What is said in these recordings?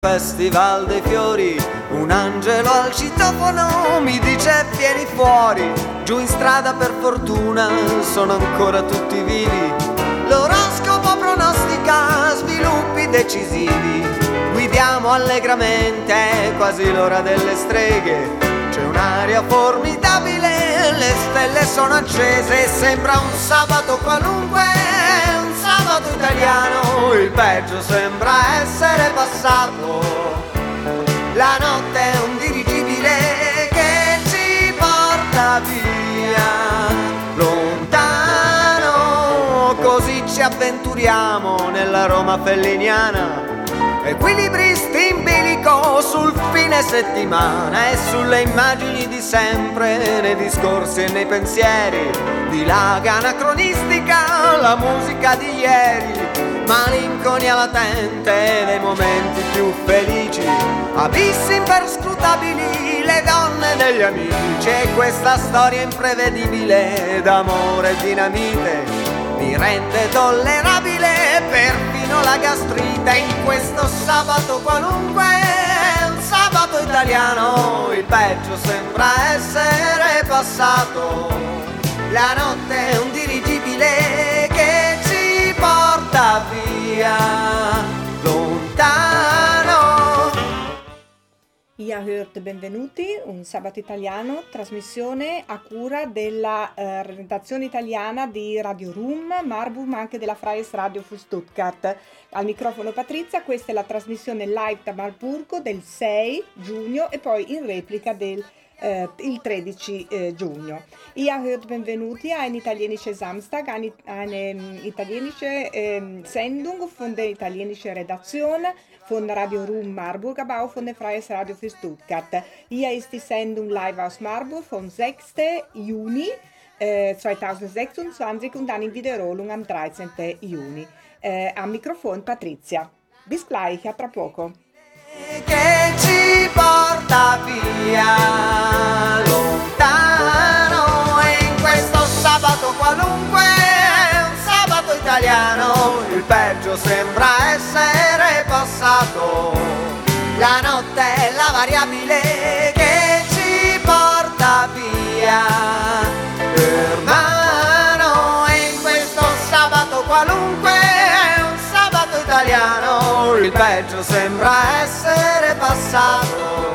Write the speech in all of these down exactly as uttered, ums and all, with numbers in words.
Festival dei fiori, un angelo al citofono mi dice vieni fuori. Giù in strada per fortuna sono ancora tutti vivi. L'oroscopo pronostica sviluppi decisivi. Guidiamo allegramente, è quasi l'ora delle streghe. C'è un'aria formidabile, le stelle sono accese. Sembra un sabato qualunque, un sabato italiano. Il peggio sembra essere passato. La notte è un dirigibile che ci porta via lontano. Così ci avventuriamo nella Roma felliniana. Equilibristi in bilico sul fine settimana e sulle immagini di sempre, nei discorsi e nei pensieri, dilaga anacronistica la musica di ieri, malinconia latente dei momenti più felici, abissi imperscrutabili, le donne degli amici e questa storia imprevedibile d'amore e dinamite mi rende tollerabile perfino la gastrite. In questo sabato qualunque, un sabato italiano, il peggio sembra essere passato. La notte è un dirigibile che ci porta via lontano. Ihr hört Benvenuti, un sabato italiano, trasmissione a cura della eh, redazione italiana di Radio Rum, Marburg, ma anche della Freies Radio für Stuttgart. Al microfono Patrizia, questa è la trasmissione live da Marburgo del sei giugno e poi in replica del äh, il tredici äh, giugno. Ihr hört Benvenuti, ein italienische Samstag, eine, eine italienische äh, Sendung von der italienischen Redaktion von Radio Rum Marburg, aber auch von der Freies Radio für Stuttgart. Hier ist die Sendung live aus Marburg vom sechsten Juni äh, zweitausendsechsundzwanzig und dann in Wiederholung am dreizehnten Juni. Äh, am Mikrofon Patrizia. Bis gleich, a tra poco. Che ci porta via lontano e in questo sabato qualunque, un sabato italiano, il peggio sembra essere passato. La notte è la variabile che ci porta via, hermano, e in questo sabato qualunque, un sabato italiano, il peggio sembra essere passato.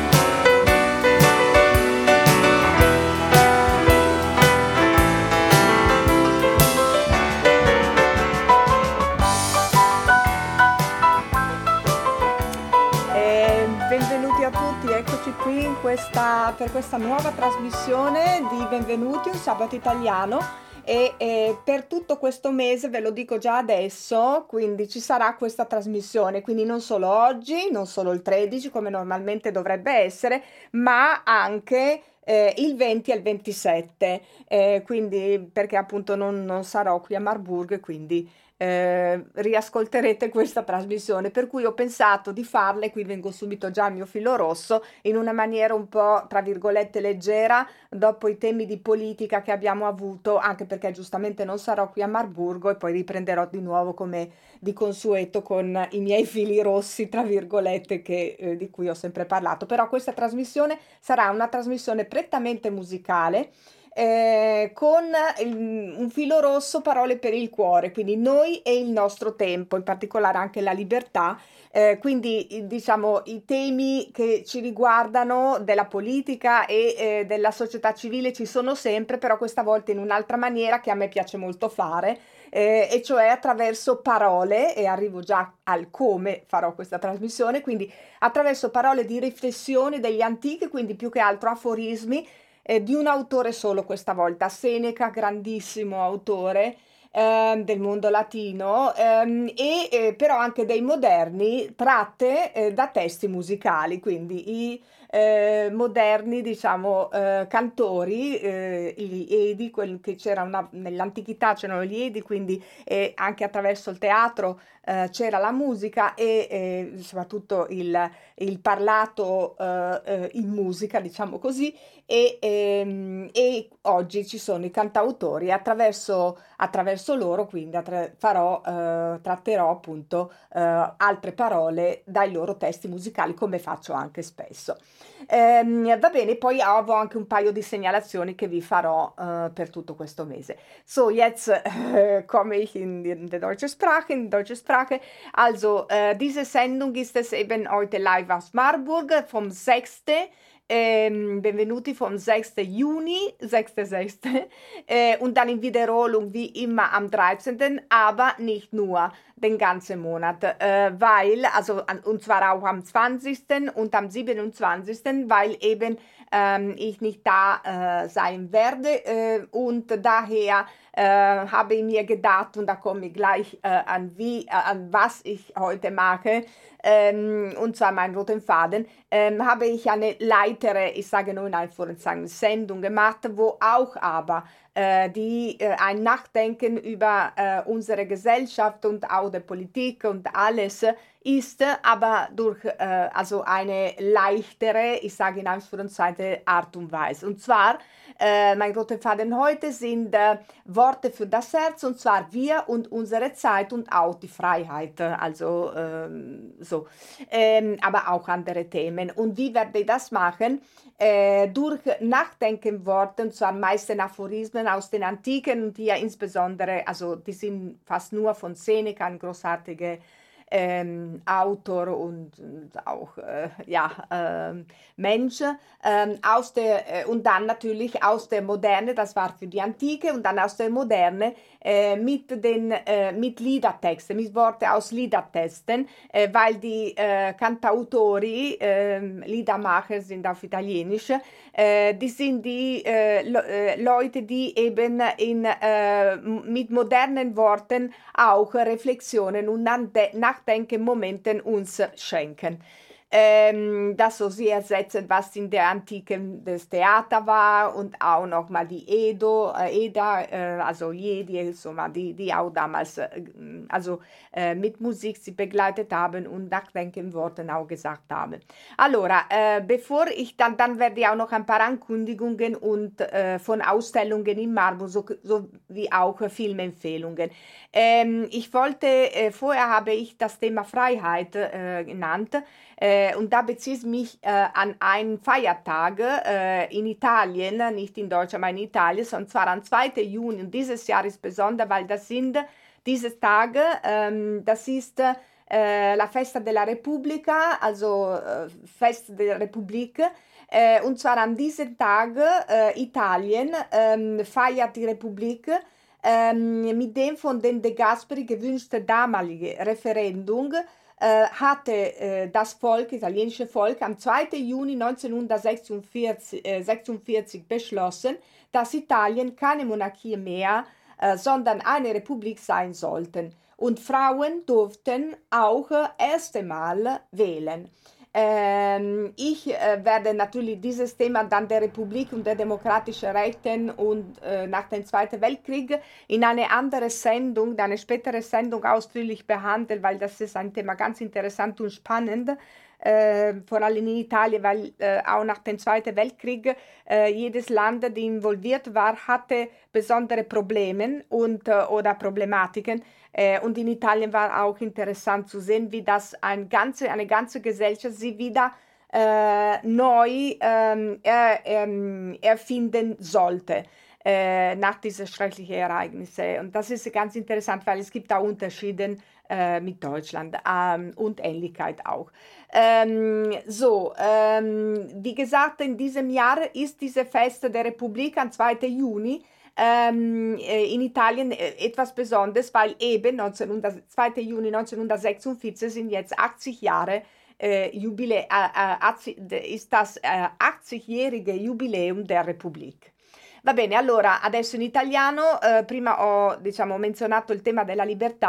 Benvenuti a tutti, eccoci qui in questa, per questa nuova trasmissione di Benvenuti, un sabato italiano. E eh, per tutto questo mese, ve lo dico già adesso, quindi ci sarà questa trasmissione, quindi non solo oggi, non solo il tredici come normalmente dovrebbe essere, ma anche eh, il venti e il ventisette, eh, quindi perché appunto non, non sarò qui a Marburg, quindi Eh, riascolterete questa trasmissione, per cui ho pensato di farle, qui vengo subito già al mio filo rosso, in una maniera un po' tra virgolette leggera, dopo i temi di politica che abbiamo avuto, anche perché giustamente non sarò qui a Marburgo e poi riprenderò di nuovo come di consueto con i miei fili rossi tra virgolette che, eh, di cui ho sempre parlato. Però questa trasmissione sarà una trasmissione prettamente musicale, Eh, con il, un filo rosso, parole per il cuore, quindi noi e il nostro tempo, in particolare anche la libertà, eh, quindi diciamo i temi che ci riguardano della politica e eh, della società civile ci sono sempre, però questa volta in un'altra maniera che a me piace molto fare, eh, e cioè attraverso parole, e arrivo già al come farò questa trasmissione, quindi attraverso parole di riflessione degli antichi, quindi più che altro aforismi, Eh, di un autore solo questa volta, Seneca, grandissimo autore ehm, del mondo latino, ehm, e eh, però anche dei moderni, tratte eh, da testi musicali, quindi i eh, moderni, diciamo, eh, cantori, eh, gli Edi, quelli che c'era una, nell'antichità c'erano gli Edi, quindi eh, anche attraverso il teatro eh, c'era la musica e eh, soprattutto il, il parlato eh, eh, in musica, diciamo così, e, ehm, e oggi ci sono i cantautori, attraverso, attraverso verso loro, quindi attra- farò, eh, tratterò appunto eh, altre parole dai loro testi musicali, come faccio anche spesso. Ehm, va bene, poi avevo anche un paio di segnalazioni che vi farò äh, per tutto questo mese. So, jetzt äh, komme ich in die, in die deutsche Sprache, in die deutsche Sprache. Also, äh, diese Sendung ist es eben heute live aus Marburg vom sechsten Ähm, benvenuti vom sechsten Juni, sechster sechster Äh, und dann in Wiederholung wie immer am dreizehnten aber nicht nur den ganzen Monat, äh, weil, also an, und zwar auch am zwanzigsten und am siebenundzwanzigsten weil eben ähm, ich nicht da äh, sein werde äh, und daher äh, habe ich mir gedacht, und da komme ich gleich äh, an, wie, äh, an was ich heute mache, ähm, und zwar meinen roten Faden, ähm, habe ich eine leitere, ich sage nur in Anführungszeichen, Sendung gemacht, wo auch aber äh, die äh, ein Nachdenken über äh, unsere Gesellschaft und auch der Politik und alles ist, aber durch äh, also eine leichtere, ich sage in Anführungszeichen, Art und Weise. Und zwar, äh, mein roter Faden heute sind äh, Worte für das Herz, und zwar wir und unsere Zeit und auch die Freiheit, also ähm, so, ähm, aber auch andere Themen. Und wie werde ich das machen? Äh, durch Nachdenkenworte, und zwar meisten Aphorismen aus den Antiken und hier insbesondere, also die sind fast nur von Seneca, ein großartiger ähm, Autor und, und auch äh, ja, ähm, Mensch, ähm, aus der, äh, und dann natürlich aus der Moderne, das war für die Antike, und dann aus der Moderne äh, mit den äh, mit Liedertexten, mit Worte aus Liedertexten, äh, weil die äh, Cantautori, äh, Liedermacher sind auf Italienisch, äh, die sind die äh, Le äh, Leute, die eben in, äh, mit modernen Worten auch Reflexionen und Nachdenken Momenten uns schenken. Ähm, das so sie ersetzen, was in der Antike das Theater war, und auch nochmal die Edo, äh, Eda, äh, also Jedi, insomma, die, die auch damals äh, also äh, mit Musik sie begleitet haben und Nachdenken Worten auch gesagt haben. Allora, äh, bevor ich dann, dann werde ich auch noch ein paar Ankündigungen und äh, von Ausstellungen in Marburg, so, so wie auch äh, Filmempfehlungen. Ähm, ich wollte, äh, vorher habe ich das Thema Freiheit äh, genannt, äh, und da bezieht es mich äh, an einen Feiertag äh, in Italien, nicht in Deutschland, aber in Italien, und zwar am zweiten Juni. Und dieses Jahr ist besonders, weil das sind diese Tage, ähm, das ist äh, la Festa della Repubblica, also äh, Fest der Republik. Äh, und zwar an diesem Tag äh, Italien äh, feiert die Republik ähm, mit dem von den De Gasperi gewünschten damaligen Referendum. Äh, hatte äh, das Volk, italienische Volk, am zweiten Juni neunzehnhundertsechsundvierzig äh, sechsundvierzig beschlossen, dass Italien keine Monarchie mehr, äh, sondern eine Republik sein sollte. Und Frauen durften auch äh, erste Mal wählen. Ähm, ich äh, werde natürlich dieses Thema dann der Republik und der demokratischen Rechten und äh, nach dem Zweiten Weltkrieg in eine andere Sendung, eine spätere Sendung ausführlich behandeln, weil das ist ein Thema ganz interessant und spannend. Äh, vor allem in Italien, weil äh, auch nach dem Zweiten Weltkrieg äh, jedes Land, das involviert war, hatte besondere Probleme und, äh, oder Problematiken. Äh, und in Italien war auch interessant zu sehen, wie das ein ganze, eine ganze Gesellschaft sie wieder äh, neu ähm, er, ähm, erfinden sollte. Äh, nach diesen schrecklichen Ereignissen. Und das ist ganz interessant, weil es gibt auch Unterschiede äh, mit Deutschland ähm, und Ähnlichkeit auch. Ähm, so, ähm, wie gesagt, in diesem Jahr ist diese Fest der Republik am zweiten Juni ähm, in Italien etwas Besonderes, weil eben zweiten Juni neunzehnhundertsechsundvierzig sind jetzt achtzig Jahre äh, Jubilä äh, ist das äh, achtzigjährige Jubiläum der Republik. Va bene, allora adesso in italiano, eh, prima ho diciamo, menzionato il tema della libertà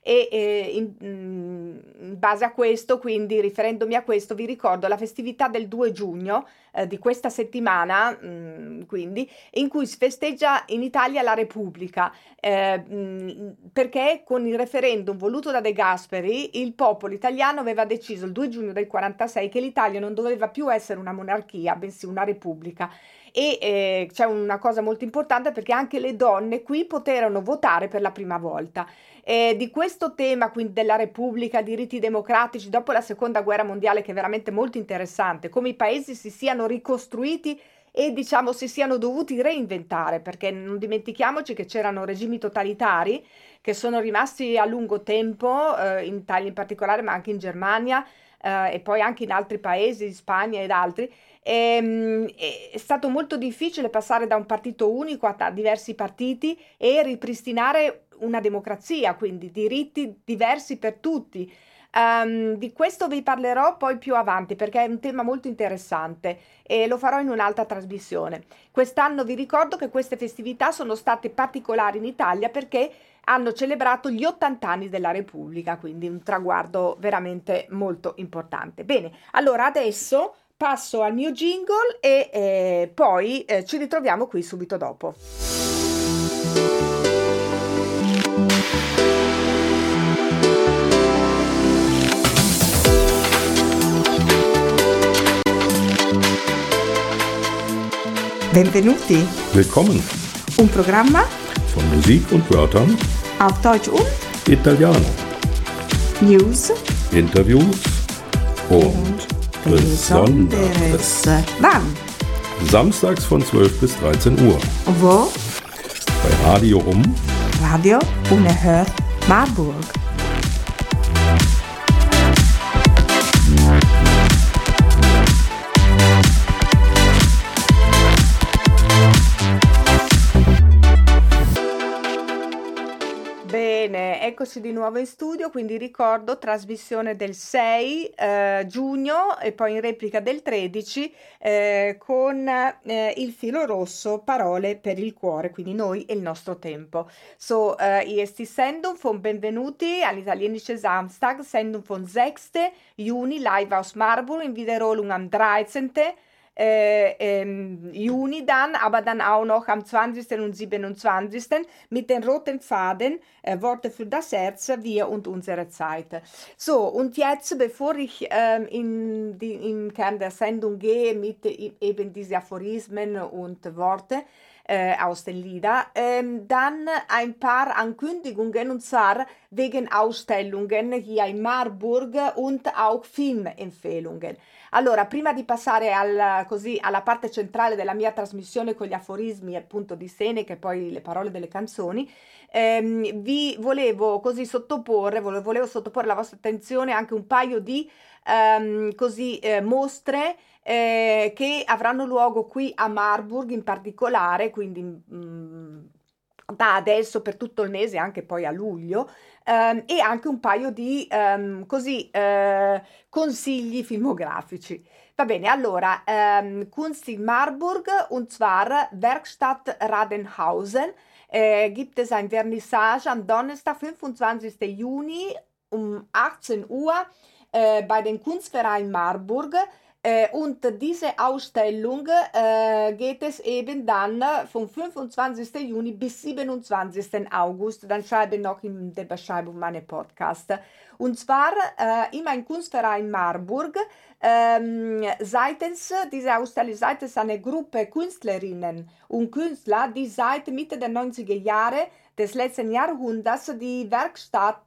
e eh, in, in base a questo, quindi riferendomi a questo, vi ricordo la festività del due giugno eh, di questa settimana, mh, quindi, in cui si festeggia in Italia la Repubblica, eh, mh, perché con il referendum voluto da De Gasperi il popolo italiano aveva deciso il due giugno del quarantasei che l'Italia non doveva più essere una monarchia, bensì una repubblica. E eh, c'è una cosa molto importante, perché anche le donne qui poterono votare per la prima volta. Eh, di questo tema, quindi della Repubblica, diritti democratici dopo la seconda guerra mondiale, che è veramente molto interessante, come i paesi si siano ricostruiti e diciamo si siano dovuti reinventare, perché non dimentichiamoci che c'erano regimi totalitari che sono rimasti a lungo tempo, eh, in Italia in particolare, ma anche in Germania, eh, e poi anche in altri paesi, in Spagna ed altri. Ehm, È stato molto difficile passare da un partito unico a diversi partiti e ripristinare una democrazia, quindi diritti diversi per tutti. Um, di questo vi parlerò poi più avanti, perché è un tema molto interessante e lo farò in un'altra trasmissione. Quest'anno vi ricordo che queste festività sono state particolari in Italia perché hanno celebrato gli ottanta anni della Repubblica, quindi un traguardo veramente molto importante. Bene, allora adesso passo al mio jingle e eh, poi eh, ci ritroviamo qui subito dopo. Benvenuti. Willkommen. Un programma von Musik und Wörtern auf Deutsch und Italiano. News, Interviews und Besonderes. Wann? Samstags von zwölf bis dreizehn Uhr. Wo? Bei Radio Um. Radio Unerhört Marburg. Bene, eccoci di nuovo in studio, quindi ricordo trasmissione del sei eh, giugno e poi in replica del tredici eh, con eh, il filo rosso, parole per il cuore, quindi noi e il nostro tempo. So, äh, hier ist die Sendung von Benvenuti, ein italienischer Samstag, Sendung vom sechsten Juni, live aus Marburg, in Wiederholung am dreizehnten Äh, ähm, Juni dann, aber dann auch noch am zwanzigsten und siebenundzwanzigsten mit den roten Faden, äh, Worte für das Herz, wir und unsere Zeit. So, und jetzt, bevor ich ähm, in die, im Kern der Sendung gehe mit äh, eben diese Aphorismen und Worte äh, aus den Liedern, ähm, dann ein paar Ankündigungen, und zwar wegen Ausstellungen hier in Marburg und auch Filmempfehlungen. Allora, prima di passare al, così, alla parte centrale della mia trasmissione con gli aforismi appunto di Seneca e poi le parole delle canzoni, ehm, vi volevo così sottoporre, volevo, volevo sottoporre alla vostra attenzione anche un paio di ehm, così, eh, mostre eh, che avranno luogo qui a Marburg in particolare, quindi mh, da adesso per tutto il mese, anche poi a luglio, ehm, e anche un paio di ehm, così eh, consigli filmografici. Va bene, allora, ehm, Kunst in Marburg, und zwar Werkstatt Radenhausen, äh, gibt es ein Vernissage am Donnerstag, fünfundzwanzigsten Juni um achtzehn Uhr äh, bei den Kunstverein Marburg. Äh, und diese Ausstellung äh, geht es eben dann vom fünfundzwanzigsten Juni bis siebenundzwanzigsten August. Dann schreibe ich noch in der Beschreibung meine Podcast. Und zwar äh, immer ein Kunstverein Marburg. Ähm, seitens dieser Ausstellung, seitens einer Gruppe Künstlerinnen und Künstler, die seit Mitte der neunziger Jahre des letzten Jahrhunderts die Werkstatt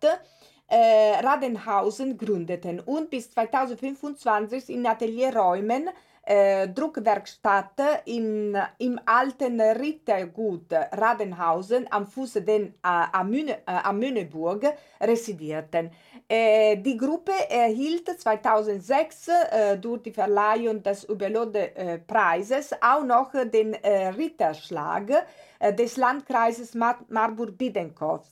Äh, Radenhausen gründeten und bis zweitausendfünfundzwanzig in Atelierräumen äh, Druckwerkstatt in, im alten Rittergut Radenhausen am Fuße den, äh, am, Müne, äh, am Möneburg residierten. Äh, die Gruppe erhielt zweitausendsechs äh, durch die Verleihung des Überlode-Preises äh, auch noch den äh, Ritterschlag äh, des Landkreises Mar- Marburg-Biedenkopf.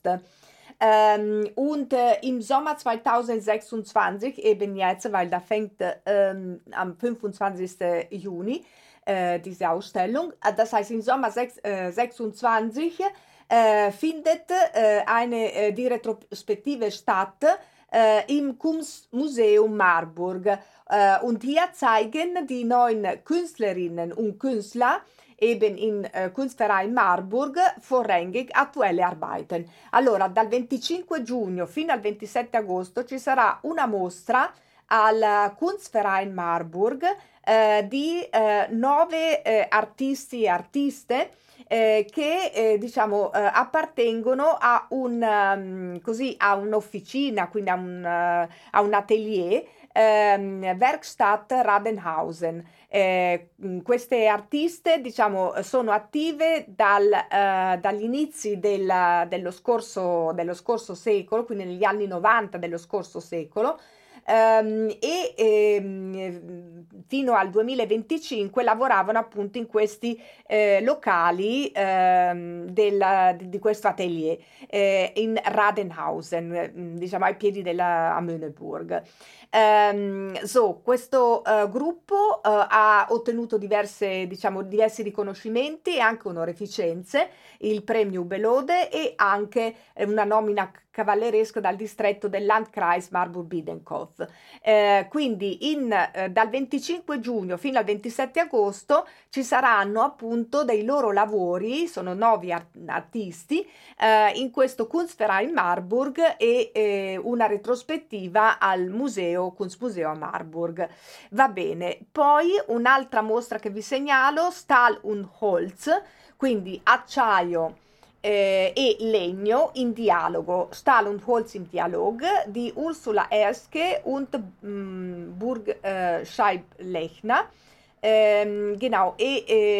Ähm, und äh, im Sommer zweitausendsechsundzwanzig, eben jetzt, weil da fängt ähm, am fünfundzwanzigsten Juni äh, diese Ausstellung, das heißt im Sommer sechsundzwanzig äh, findet äh, eine, äh, die Retrospektive statt äh, im Kunstmuseum Marburg. Äh, und hier zeigen die neun Künstlerinnen und Künstler eben in eh, Kunstverein Marburg vorrangig attuelle arbeiten. Allora, dal venticinque giugno fino al ventisette agosto ci sarà una mostra al Kunstverein Marburg eh, di eh, nove eh, artisti e artiste eh, che eh, diciamo eh, appartengono a un um, così a un'officina, quindi a un, uh, a un atelier ehm, Werkstatt Radenhausen. Eh, queste artiste diciamo sono attive dal, eh, dagli inizi del, dello, scorso, dello scorso secolo, quindi negli anni novanta dello scorso secolo, ehm, e ehm, fino al duemilaventicinque lavoravano appunto in questi eh, locali ehm, del, di questo atelier eh, in Radenhausen, diciamo ai piedi della a Möneburg. Um, so, questo uh, gruppo uh, ha ottenuto diverse, diciamo, diversi riconoscimenti e anche onorificenze, il premio Belode e anche una nomina cavalleresca dal distretto del Landkreis Marburg-Biedenkopf. Eh, quindi in, eh, dal venticinque giugno fino al ventisette agosto ci saranno appunto dei loro lavori, sono nove art- artisti, eh, in questo Kunstverein Marburg e eh, una retrospettiva al museo Kunstmuseum a Marburg. Va bene, poi un'altra mostra che vi segnalo, Stahl und Holz, quindi acciaio eh, e legno in dialogo, Stahl und Holz im Dialog di Ursula Erske und mh, Burg äh, Scheiblechner. Ähm, genau, e,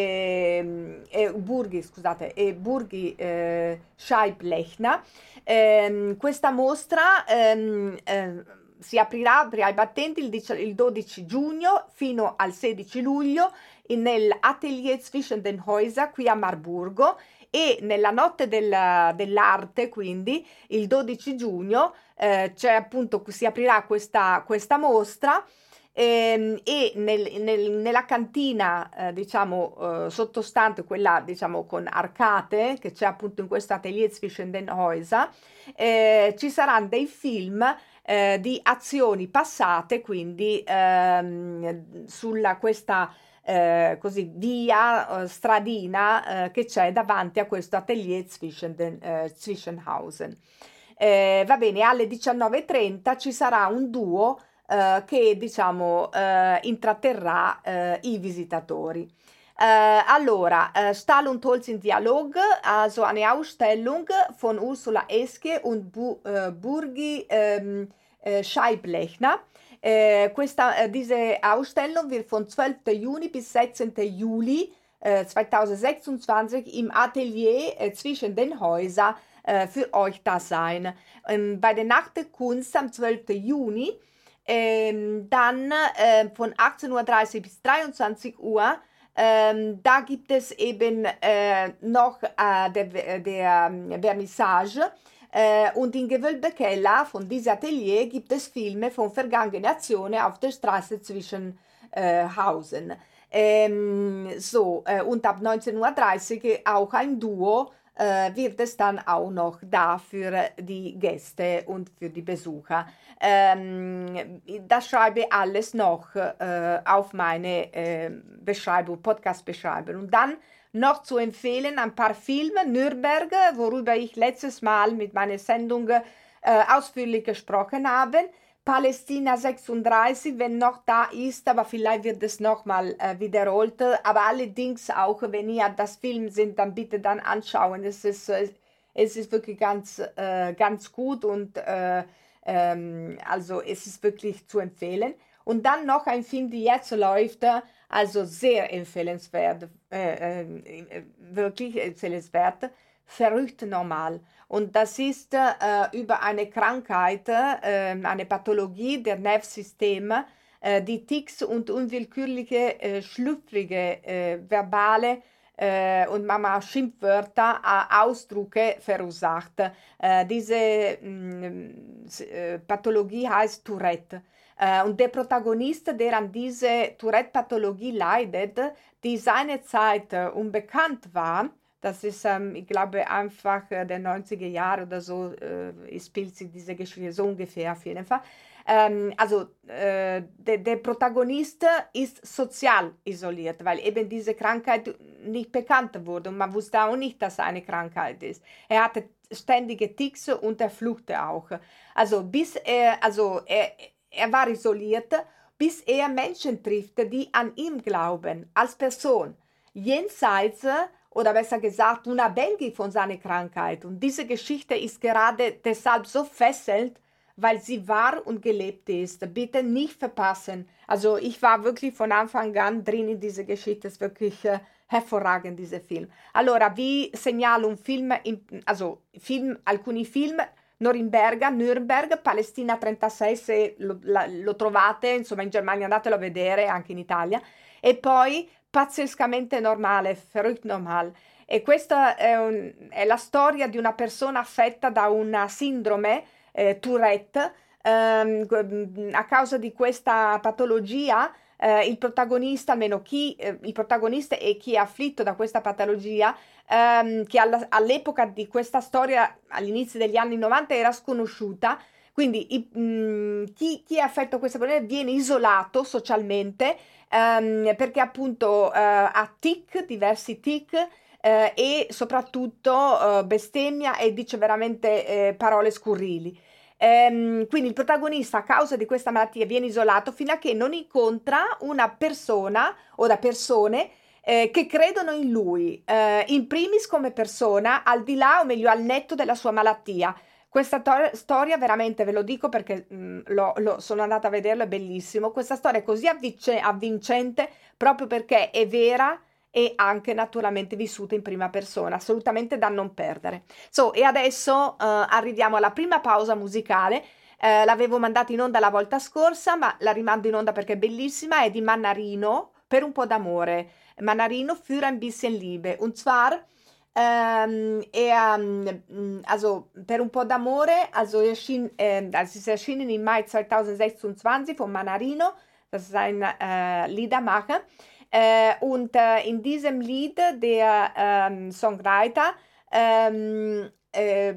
e, e Burghi, scusate, e Burghi eh, Scheiblechner. Ähm, questa mostra ehm, eh, si aprirà ai battenti il, il dodici giugno fino al sedici luglio nell'Atelier Zwischen den Häusern qui a Marburgo, e nella notte della, dell'arte, quindi il dodici giugno, eh, c'è appunto, si aprirà questa, questa mostra ehm, e nel, nel, nella cantina eh, diciamo eh, sottostante, quella diciamo con arcate che c'è appunto in questo Atelier Zwischen den Häusern, eh, ci saranno dei film eh, di azioni passate, quindi ehm, sulla questa Eh, così via eh, stradina eh, che c'è davanti a questo Atelier Zwischen den, eh, Zwischenhausen. Eh, va bene, alle diciannove e trenta ci sarà un duo eh, che diciamo eh, intratterrà eh, i visitatori. Äh, allora, äh, Stahl und Holz in Dialog, also eine Ausstellung von Ursula Eske und Bu äh, Burgi ähm, äh, Scheiblechner. Äh, questa, äh, diese Ausstellung wird von zwölften Juni bis sechzehnten Juli äh, zweitausendsechsundzwanzig im Atelier äh, Zwischen den Häusern äh, für euch da sein. Ähm, bei der Nacht der Kunst am zwölften Juni, ähm, dann äh, von achtzehn Uhr dreißig bis dreiundzwanzig Uhr, ähm, da gibt es eben äh, noch äh, der, der ähm, Vernissage. Äh, und in Gewölbekeller von diesem Atelier gibt es Filme von vergangenen Aktionen auf der Straße zwischen äh, Hausen. Ähm, so, äh, und ab neunzehn Uhr dreißig auch ein Duo äh, wird es dann auch noch da für die Gäste und für die Besucher. Ähm, das schreibe ich alles noch äh, auf meine äh, Beschreibung, Podcast-Beschreibung. Und dann noch zu empfehlen ein paar Filme, Nürnberg, worüber ich letztes Mal mit meiner Sendung äh, ausführlich gesprochen habe, Palästina sechsunddreißig, wenn noch da ist, aber vielleicht wird es nochmal äh, wiederholt, aber allerdings auch, wenn ihr das Film seht, dann bitte dann anschauen, es ist, äh, es ist wirklich ganz, äh, ganz gut und äh, ähm, also es ist wirklich zu empfehlen. Und dann noch ein Film, der jetzt läuft, also sehr empfehlenswert, äh, äh, wirklich empfehlenswert, Verrückt normal. Und das ist äh, über eine Krankheit, äh, eine Pathologie der Nervensysteme, äh, die Tics und unwillkürliche, äh, schlüpfrige, äh, verbale äh, und manchmal Schimpfwörter, äh, Ausdrücke verursacht. Äh, diese mh, Pathologie heißt Tourette. Uh, und der Protagonist, der an diese Tourette-Pathologie leidet, die seinerzeit uh, unbekannt war, Das ist, ähm, ich glaube, einfach äh, der neunziger Jahre oder so, äh, spielt sich diese Geschichte so ungefähr auf jeden Fall. Ähm, also äh, der, der Protagonist ist sozial isoliert, weil eben diese Krankheit nicht bekannt wurde und man wusste auch nicht, dass es eine Krankheit ist. Er hatte ständige Tics und er fluchte auch. Also bis er, also er, er war isoliert, bis er Menschen trifft, die an ihn glauben, als Person, jenseits oder besser gesagt unabhängig von seiner Krankheit. Und diese Geschichte ist gerade deshalb so fesselnd, weil sie wahr und gelebt ist. Bitte nicht verpassen. Also ich war wirklich von Anfang an drin in diese Geschichte. Es ist wirklich äh, hervorragend, dieser Film. Allora, vi segnalo un film, in, also film, alcuni film, Norimberga, Nürnberg, Palestina trentasei, se lo, la, lo trovate, insomma in Germania andatelo a vedere, anche in Italia. E poi Pazzescamente normale, verrückt normal. E questa è, un, è la storia di una persona affetta da una sindrome eh, Tourette. Um, a causa di questa patologia eh, il protagonista, almeno chi eh, il protagonista e chi è afflitto da questa patologia, ehm, che alla, all'epoca di questa storia, all'inizio degli anni novanta, era sconosciuta. Quindi i, mh, chi, chi è affetto da questa patologia viene isolato socialmente ehm, perché appunto eh, ha tic, diversi tic eh, e soprattutto eh, bestemmia e dice veramente eh, parole scurrili. Ehm, quindi il protagonista a causa di questa malattia viene isolato fino a che non incontra una persona o da persone eh, che credono in lui, eh, in primis come persona, al di là o meglio al netto della sua malattia. Questa to- storia veramente, ve lo dico perché mh, lo, lo, sono andata a vederlo, è bellissimo. Questa storia è così avvic- avvincente proprio perché è vera e anche naturalmente vissuta in prima persona, assolutamente da non perdere. So, e adesso uh, arriviamo alla prima pausa musicale. Uh, l'avevo mandata in onda la volta scorsa, ma la rimando in onda perché è bellissima, è di Mannarino, Per un po' d'amore. Mannarino, Für ein bisschen Liebe. Und zwar Ähm, er, ähm, also Per un po' d'amore, also, erschien, äh, also ist erschienen im Mai zweitausendsechsundzwanzig von Mannarino, das ist ein äh, Liedermacher, äh, und äh, in diesem Lied der ähm, Songwriter ähm, äh,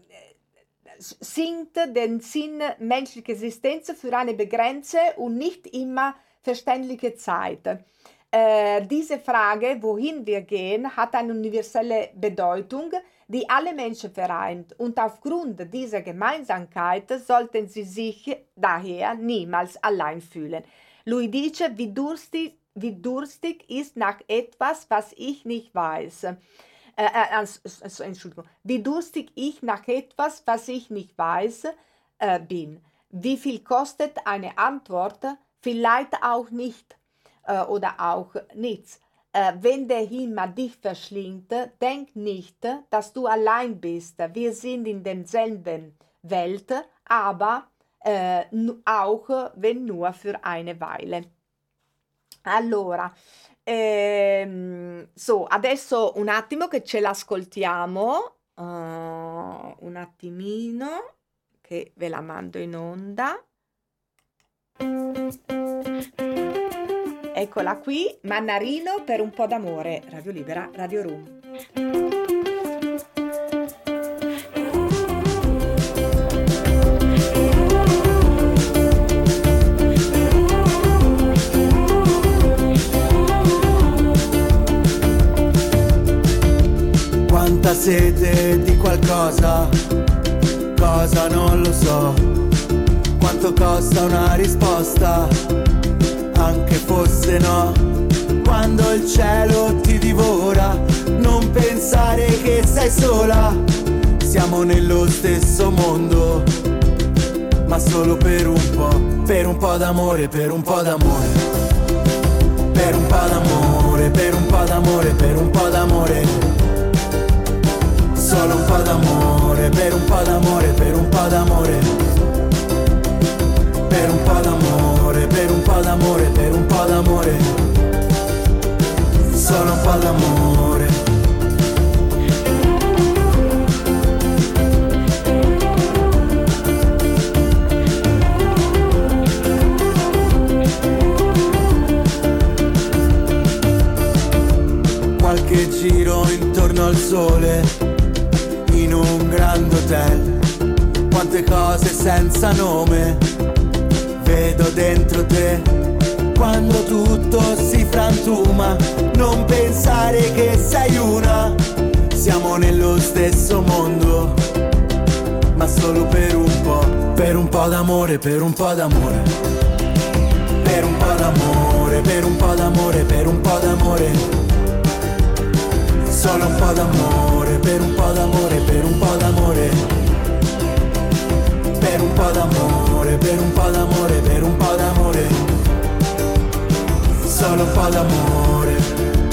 singt den Sinn menschlicher Existenz für eine begrenzte und nicht immer verständliche Zeit. Äh, diese Frage, wohin wir gehen, hat eine universelle Bedeutung, die alle Menschen vereint, und aufgrund dieser Gemeinsamkeit sollten sie sich daher niemals allein fühlen. Lui dice, wie durstig, wie durstig ist nach etwas, was ich nicht weiß. Äh, äh, Entschuldigung, wie durstig ich nach etwas, was ich nicht weiß, äh, bin. Wie viel kostet eine Antwort? Vielleicht auch nicht. Oder auch nichts. Äh, wenn der Himmel dich verschlingt, denk nicht, dass du allein bist. Wir sind in derselben Welt, aber äh, auch wenn nur für eine Weile. Allora, ehm, so, adesso un attimo che ce l'ascoltiamo, uh, un attimino che ve la mando in onda. Eccola qui, Mannarino, Per un po' d'amore, Radio Libera, Radio Room. Quanta sete di qualcosa, cosa non lo so, quanto costa una risposta, anche fosse no. Quando il cielo ti divora, non pensare che sei sola, siamo nello stesso mondo, ma solo per un po', per un po' d'amore, per un po' d'amore, per un po' d'amore, per un po' d'amore, per un po' d'amore, solo un po' d'amore, per un po' d'amore, per un po' d'amore, per un po' d'amore, per un po' d'amore, per un po' d'amore, solo un po' d'amore. Qualche giro intorno al sole in un grande hotel. Quante cose senza nome vedo dentro te. Quando tutto si frantuma, non pensare che sei una. Siamo nello stesso mondo, ma solo per un po'. Per un po' d'amore, per un po' d'amore. Per un po' d'amore, per un po' d'amore, per un po' d'amore. Solo un po' d'amore, per un po' d'amore, per un po' d'amore. Per un po' d'amore, per un po' d'amore, per un po' d'amore. Solo un po' d'amore.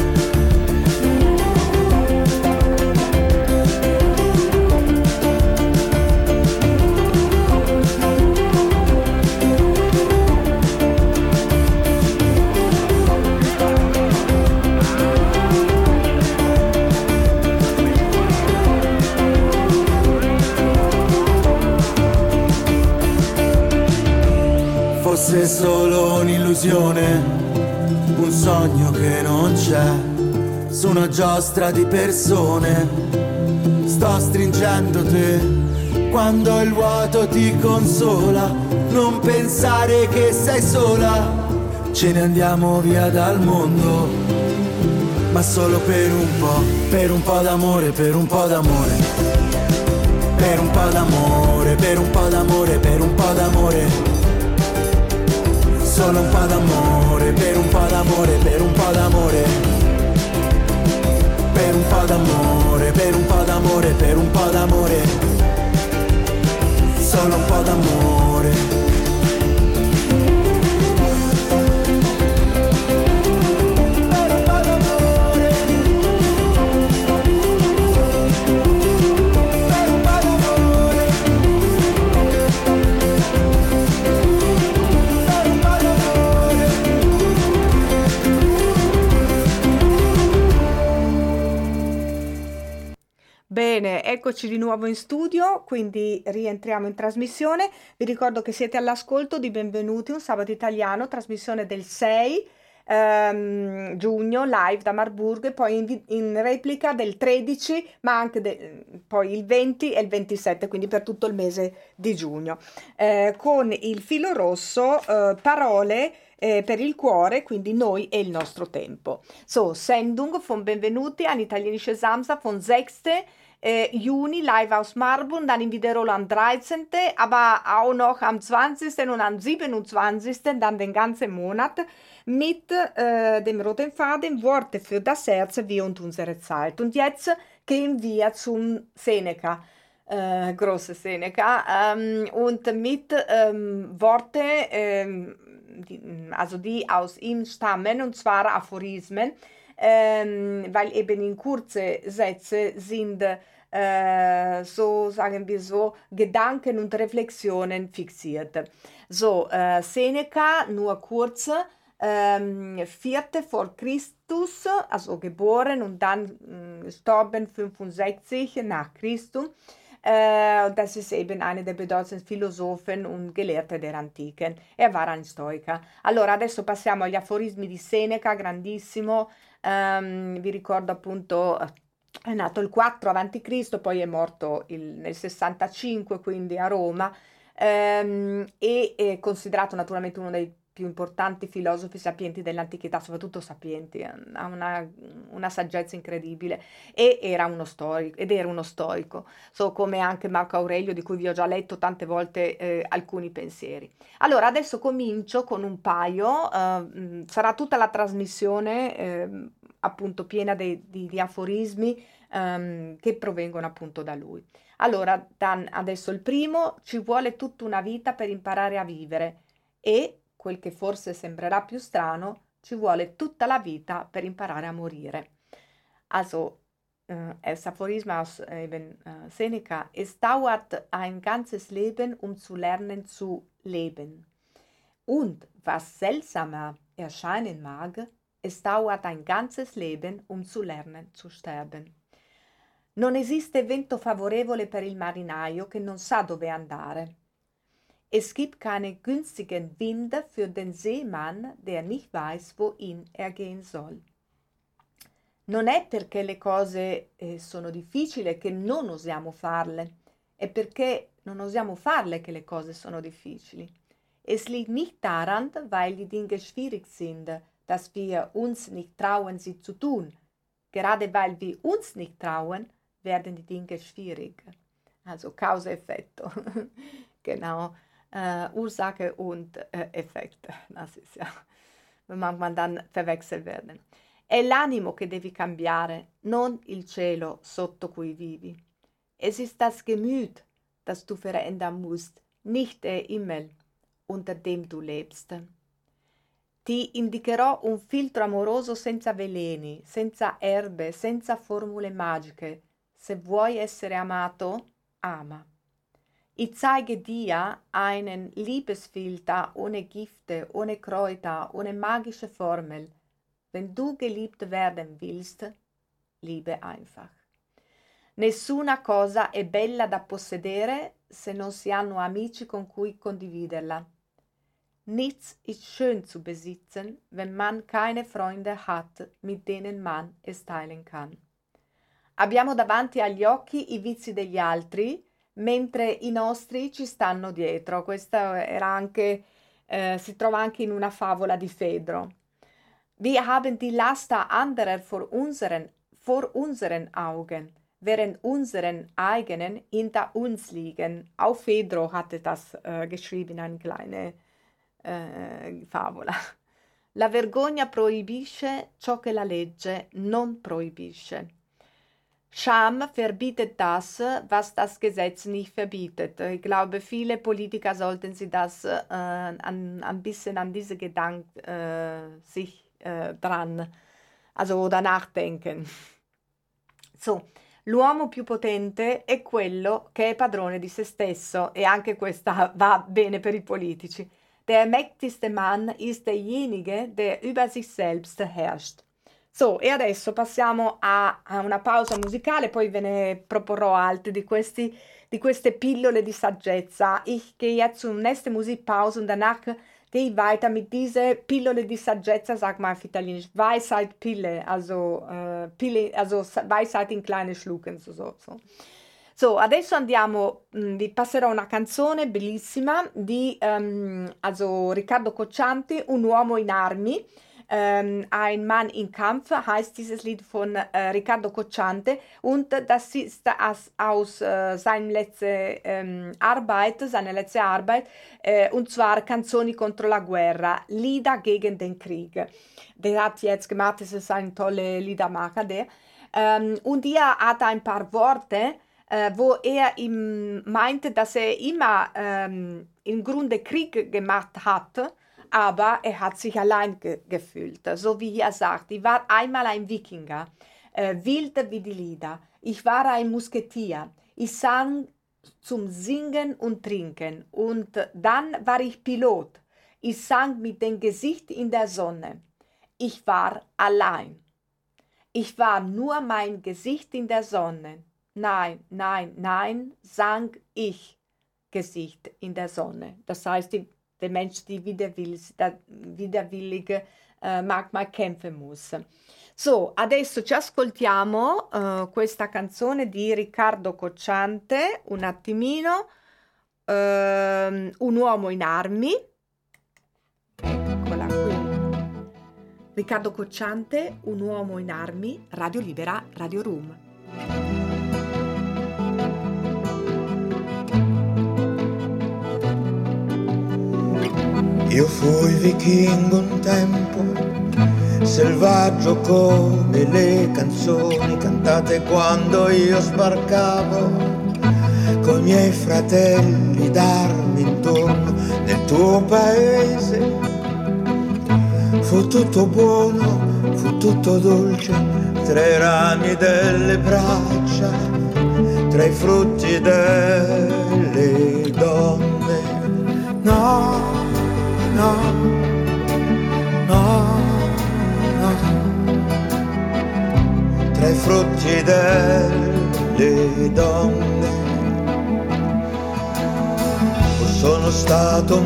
Fosse solo un'illusione, un sogno che non c'è, su una giostra di persone, sto stringendo te, quando il vuoto ti consola, non pensare che sei sola, ce ne andiamo via dal mondo, ma solo per un po', per un po' d'amore, per un po' d'amore, per un po' d'amore, per un po' d'amore, per un po' d'amore. Solo un po' d'amore, per un po' d'amore, per un po' d'amore. Per un po' d'amore, per un po' d'amore, per un po' d'amore. Solo un po' d'amore. Bene, eccoci di nuovo in studio, quindi rientriamo in trasmissione. Vi ricordo che siete all'ascolto di Benvenuti, un sabato italiano, trasmissione del sei ehm, giugno, live da Marburgo, e poi in, in replica del tredici, ma anche de, poi il venti e il ventisette, quindi per tutto il mese di giugno. Eh, con il filo rosso, eh, parole Eh, per il cuore, quindi noi e il nostro tempo. So, Sendung von Benvenuti, ein italienische Samstag von sechsten Äh, Juni live aus Marburg, dann in Wiederol am dreizehnten aber auch noch am zwanzigsten und am siebenundzwanzigsten dann den ganzen Monat mit äh, dem roten Faden Worte für das Herz, wir und unsere Zeit. Und jetzt gehen wir zum Seneca. Äh, große Seneca ähm, und mit ähm, Worte ähm, die, also die aus ihm stammen, und zwar Aphorismen, ähm, weil eben in kurze Sätze sind äh, so, sagen wir so, Gedanken und Reflexionen fixiert. So, äh, Seneca, nur kurz, ähm, vierte vor Christus, also geboren und dann mh, gestorben fünfundsechzig nach Christus. Äh, das ist eben einer der bedeutendsten Philosophen und Gelehrte der Antiken. Er war ein Stoiker. Allora, adesso passiamo agli aforismi di Seneca, grandissimo. Um, vi ricordo appunto, è nato il quattro avanti Cristo, poi è morto il, nel sessantacinque, quindi a Roma, um, e è considerato naturalmente uno dei più importanti filosofi sapienti dell'antichità, soprattutto sapienti, ha una, una saggezza incredibile, e era uno storico, ed era uno stoico, so, come anche Marco Aurelio, di cui vi ho già letto tante volte eh, alcuni pensieri. Allora, adesso comincio con un paio, eh, sarà tutta la trasmissione eh, appunto piena de, di, di aforismi um, che provengono appunto da lui. Allora, Dan, adesso il primo: ci vuole tutta una vita per imparare a vivere, e quel che forse sembrerà più strano, ci vuole tutta la vita per imparare a morire. Also, äh, das Aphorismus aus eben, äh, Seneca: Es dauert ein ganzes Leben, um zu lernen zu leben. Und was seltsamer erscheinen mag, es dauert ein ganzes Leben, um zu lernen zu sterben. Non esiste vento favorevole per il marinaio che non sa dove andare. Es gibt keine günstigen Winde für den Seemann, der nicht weiß, wohin er gehen soll. Non è perché le cose eh, sono difficili che non osiamo farle, è perché non osiamo farle che le cose sono difficili. Es liegt nicht daran, weil die Dinge schwierig sind, dass wir uns nicht trauen, sie zu tun. Gerade weil wir uns nicht trauen, werden die Dinge schwierig. Also Causa-Effetto. Genau. Uh, Ursache und uh, Effekt. Das ist ja, manchmal dann verwechselt werden. È l'animo che devi cambiare, non il cielo sotto cui vivi. Es ist das Gemüt, das du verändern musst, nicht der Himmel, unter dem du lebst. Ti indicherò un filtro amoroso senza veleni, senza erbe, senza formule magiche. Se vuoi essere amato, ama. Ich zeige dir einen Liebesfilter ohne Gifte, ohne Kräuter, ohne magische Formel. Wenn du geliebt werden willst, liebe einfach. Nessuna cosa è bella da possedere se non si hanno amici con cui condividerla. Nichts ist schön zu besitzen, wenn man keine Freunde hat, mit denen man es teilen kann. Abbiamo davanti agli occhi i vizi degli altri, mentre i nostri ci stanno dietro. Questa era anche, eh, si trova anche in una favola di Fedro. Wir haben die Laster anderer vor unseren, vor unseren Augen, während unseren eigenen hinter uns liegen. Auch Fedro hatte das äh, geschrieben, eine kleine äh, favola. La vergogna proibisce ciò che la legge non proibisce. Scham verbietet das, was das Gesetz nicht verbietet. Ich glaube, viele Politiker sollten sich das äh, an, ein bisschen an diese Gedanken äh, sich äh, dran, also oder nachdenken. So, l'uomo più potente è quello che è padrone di se stesso, e anche questa va bene per i politici. Der mächtigste Mann ist derjenige, der über sich selbst herrscht. So, e adesso passiamo a, a una pausa musicale, poi ve ne proporrò altre di, questi, di queste pillole di saggezza. Ich gehe jetzt zur nächsten Musikpause und danach gehe ich weiter mit dieser Pillole di saggezza, sag mal auf Italienisch, Weisheitpille, also, äh, Pille, also Weisheit in kleine Schlucken, so, so, so. So, adesso andiamo, mh, vi passerò una canzone bellissima di um, also Riccardo Cocciante, Un uomo in armi. Ähm, Ein Mann im Kampf heißt dieses Lied von äh, Riccardo Cocciante, und das ist aus, aus äh, seiner letzten ähm, Arbeit, seine letzte Arbeit, äh, und zwar Canzoni contro la guerra, Lieder gegen den Krieg. Der hat jetzt gemacht, das ist ein toller Liedermacher, der. Ähm, und er hat ein paar Worte, äh, wo er ihm meinte, dass er immer ähm, im Grunde Krieg gemacht hat, aber er hat sich allein ge- gefühlt. So wie er sagt, ich war einmal ein Wikinger, äh, wild wie die Lieder. Ich war ein Musketier. Ich sang zum Singen und Trinken. Und dann war ich Pilot. Ich sang mit dem Gesicht in der Sonne. Ich war allein. Ich war nur mein Gesicht in der Sonne. Nein, nein, nein, sang ich Gesicht in der Sonne. Das heißt, die der Mensch, die widerwillig, widerwillig eh, manchmal kämpfen muss. So, adesso ci ascoltiamo uh, questa canzone di Riccardo Cocciante, un attimino, uh, Un uomo in armi. Eccola qui. Riccardo Cocciante, Un uomo in armi, Radio Libera, Radio Room. Io fui vichingo un tempo, selvaggio come le canzoni cantate quando io sbarcavo coi miei fratelli d'armi intorno nel tuo paese. Fu tutto buono, fu tutto dolce, tra i rami delle braccia, tra i frutti delle donne. No, no, no, no, tra i frutti delle donne. Sono stato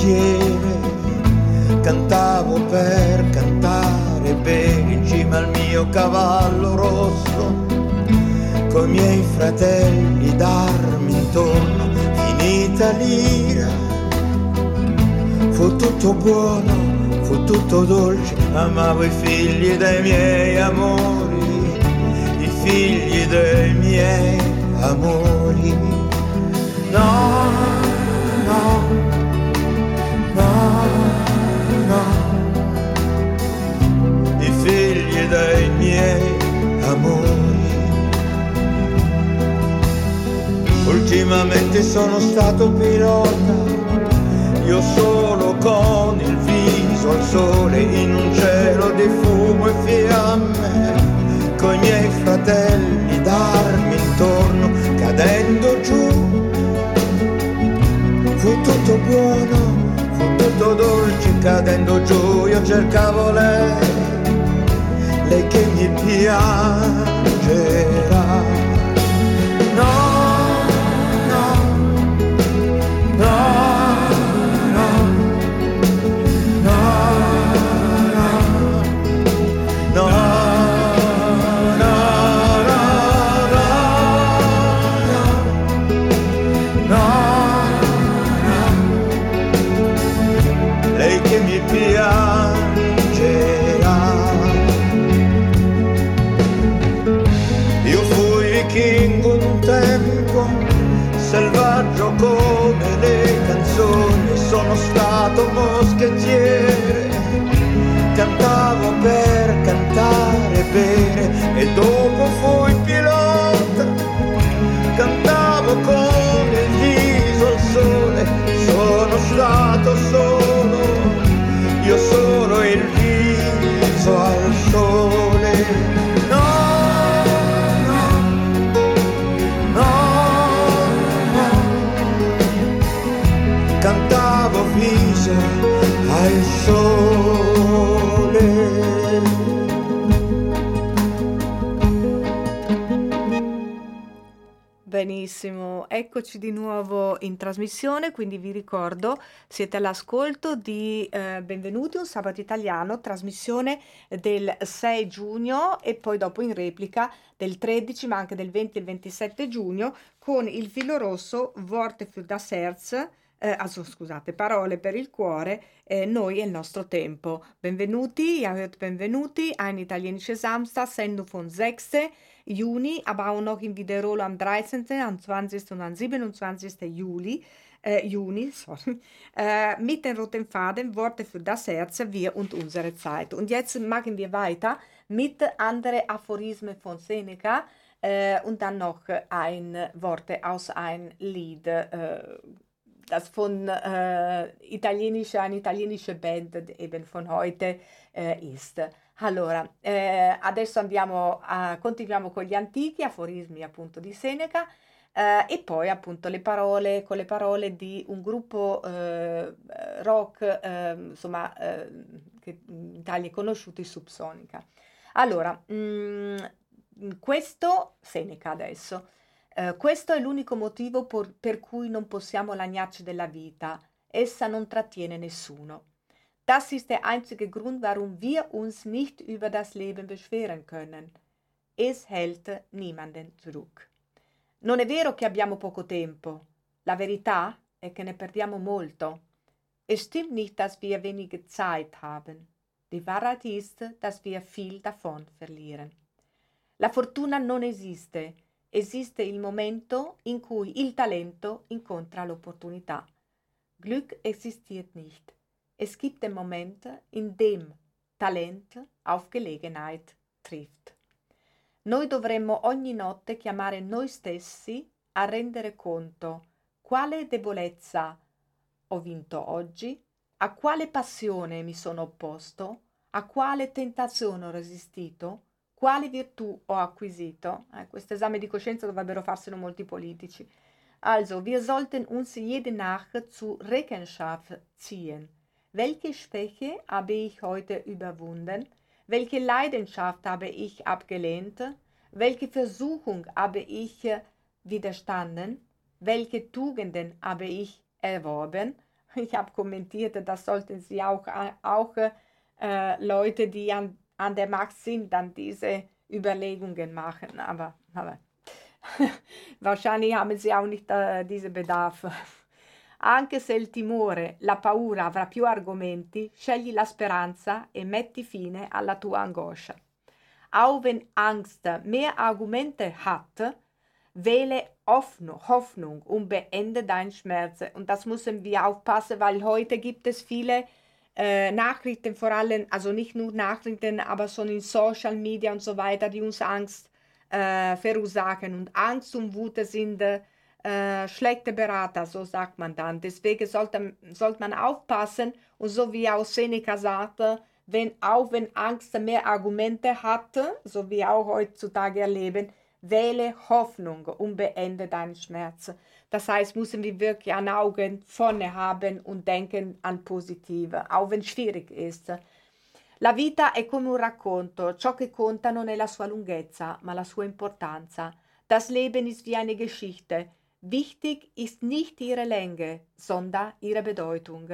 moschettiere, cantavo per cantare bene in cima al mio mio cavallo rosso, coi miei fratelli darmi intorno. Finita l'ira, fu tutto buono, fu tutto dolce, amavo i figli dei miei amori, i figli dei miei amori. No, no, no, no, i figli dei miei amori. Ultimamente sono stato pilota, io solo con il viso al sole, in un cielo di fumo e fiamme, coi miei fratelli darmi intorno, cadendo giù. Fu tutto buono, fu tutto dolce, cadendo giù io cercavo lei, lei che mi piangerà. No, selvaggio come le canzoni, sono stato moschettiere, cantavo per cantare bene e dopo fui pilota, cantavo con il viso al sole, sono stato solo, io solo il viso al sole. Cantavo viso al sole. Benissimo, eccoci di nuovo in trasmissione, quindi vi ricordo, siete all'ascolto di eh, Benvenuti, un sabato italiano, trasmissione del sei giugno e poi dopo in replica del tredici ma anche del venti e il ventisette giugno con il filo rosso Worte für das Herz. Eh, also, scusate, parole per il cuore, eh, noi e il nostro tempo. Benvenuti, ihr hört Benvenuti, ein italienische Samstag, Sendung von sechsten Juni, aber auch noch in Wiederholung am dreizehnten, am zwanzigsten und am siebenundzwanzigsten Juli, äh, Juni, sorry, äh, mit den roten Faden, Worte für das Herz, wir und unsere Zeit. Und jetzt machen wir weiter mit anderen Aphorismen von Seneca äh, und dann noch ein Worte aus ein Lied, äh, das von äh, italienische, eine italienische Band eben von heute äh, ist. Allora, eh, adesso andiamo a, continuiamo con gli antichi aforismi appunto di Seneca eh, e poi appunto le parole, con le parole di un gruppo eh, rock, eh, insomma, eh, che in Italia è conosciuto, i Subsonica. Allora, mh, questo, Seneca adesso, Uh, questo è l'unico motivo por, per cui non possiamo lagnarci della vita. Essa non trattiene nessuno. Das ist der einzige Grund, warum wir uns nicht über das Leben beschweren können. Es hält niemanden zurück. Non è vero che abbiamo poco tempo. La verità è che ne perdiamo molto. Es stimmt nicht, dass wir wenige Zeit haben. Die Wahrheit ist, dass wir viel davon verlieren. La fortuna non esiste. Esiste il momento in cui il talento incontra l'opportunità. Glück existiert nicht. Es gibt den Moment, in dem Talent auf Gelegenheit trifft. Noi dovremmo ogni notte chiamare noi stessi a rendere conto quale debolezza ho vinto oggi, a quale passione mi sono opposto, a quale tentazione ho resistito, quali virtù ho acquisito. Eh, questo esame di coscienza dovrebbero farselo molti politici. Also, wir sollten uns jede Nacht zur Rechenschaft ziehen. Welche Schwäche habe ich heute überwunden? Welche Leidenschaft habe ich abgelehnt? Welche Versuchung habe ich widerstanden? Welche Tugenden habe ich erworben? Ich habe kommentiert, das sollten Sie auch, auch äh, Leute, die an an der macht Sinn, dann diese Überlegungen machen, aber, aber wahrscheinlich haben sie auch nicht uh, diesen Bedarf. Anche se il timore, la paura avrà più argomenti, scegli la speranza e metti fine alla tua angoscia. Auch wenn Angst mehr Argumente hat, wähle Hoffnung, Hoffnung und beende deinen Schmerz. Und das müssen wir aufpassen, weil heute gibt es viele äh, Nachrichten, vor allem, also nicht nur Nachrichten, aber schon in Social Media und so weiter, die uns Angst äh, verursachen. Und Angst und Wut sind äh, schlechte Berater, so sagt man dann. Deswegen sollte, sollte man aufpassen und so wie auch Seneca sagte, wenn, auch wenn Angst mehr Argumente hatte, so wie auch heutzutage erleben, wähle Hoffnung und beende deinen Schmerz. Das heißt, müssen wir wirklich an Augen vorne haben und denken an Positive, auch wenn es schwierig ist. La vita è come un racconto, ciò che conta non è la sua lunghezza, ma la sua importanza. Das Leben ist wie eine Geschichte. Wichtig ist nicht ihre Länge, sondern ihre Bedeutung.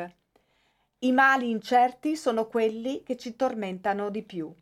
I mali incerti sono quelli che ci tormentano di più.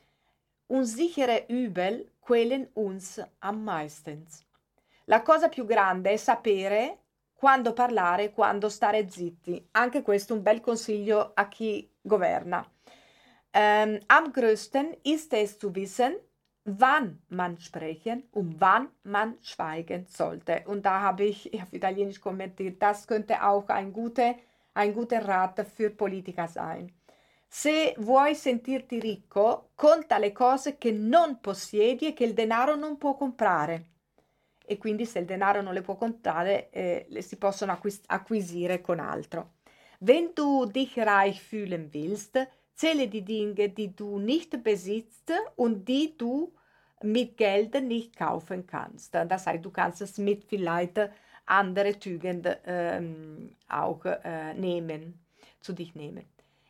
Unsichere Übel quälen uns am meisten. La cosa più grande è sapere quando parlare, quando stare zitti. Anche questo è un bel consiglio a chi governa. Ähm, am größten ist es zu wissen, wann man sprechen und wann man schweigen sollte. Und da habe ich auf Italienisch kommentiert, das könnte auch ein guter, ein guter Rat für Politiker sein. Se vuoi sentirti ricco, conta le cose che non possiedi e che il denaro non può comprare. E quindi se il denaro non le può comprare, eh, le si possono acquis- acquisire con altro. Wenn du dich reich fühlen willst, zähle die Dinge, die du nicht besitzt und die du mit Geld nicht kaufen kannst. Das heißt, du kannst es mit vielleicht andere Tugenden ähm, auch äh, nehmen, zu dich nehmen.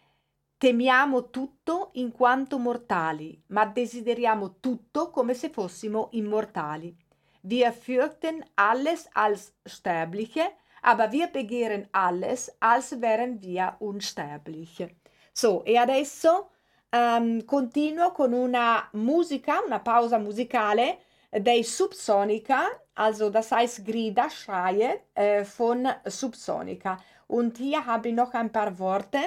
Temiamo tutto in quanto mortali, ma desideriamo tutto come se fossimo immortali. Wir fürchten alles als Sterbliche, aber wir begehren alles, als wären wir unsterblich. So, e adesso um, continuo con una musica, una pausa musicale dei Subsonica, also das heißt Grida, Schreie äh, von Subsonica. Und hier habe ich noch ein paar Worte.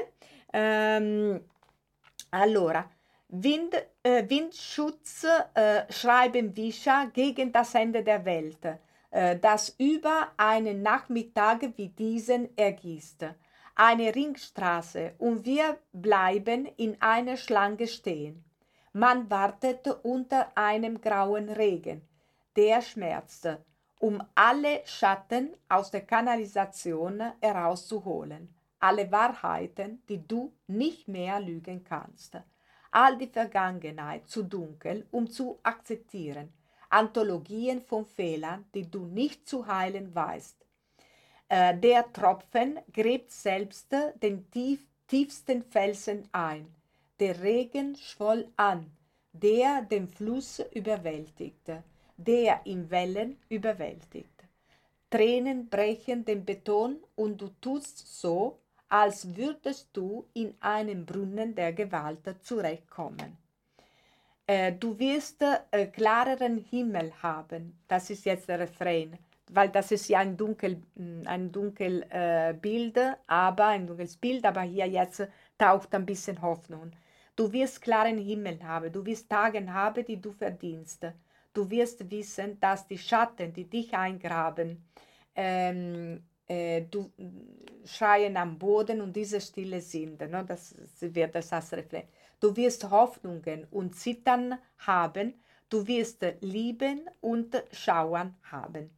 Ähm, allora, Wind, äh, Windschutz äh, schreiben Wischer gegen das Ende der Welt, äh, das über einen Nachmittag wie diesen ergießt. Eine Ringstraße und wir bleiben in einer Schlange stehen. Man wartet unter einem grauen Regen, der schmerzt, um alle Schatten aus der Kanalisation herauszuholen. Alle Wahrheiten, die du nicht mehr lügen kannst. All die Vergangenheit zu dunkel, um zu akzeptieren. Anthologien von Fehlern, die du nicht zu heilen weißt. Äh, der Tropfen gräbt selbst den tief, tiefsten Felsen ein. Der Regen schwoll an, der den Fluss überwältigte, der in Wellen überwältigt. Tränen brechen den Beton und du tust so, als würdest du in einen Brunnen der Gewalt zurechtkommen. Äh, du wirst äh, klareren Himmel haben. Das ist jetzt der Refrain, weil das ist ja ein dunkel, ein dunkel äh, Bild, aber ein dunkles Bild, aber hier jetzt taucht ein bisschen Hoffnung. Du wirst klaren Himmel haben, du wirst Tage haben, die du verdienst. Du wirst wissen, dass die Schatten, die dich eingraben, ähm, äh, du schreien am Boden und diese Stille sind. Ne? Das wird das als Reflex. Du wirst Hoffnungen und Zittern haben, du wirst Lieben und Schauern haben.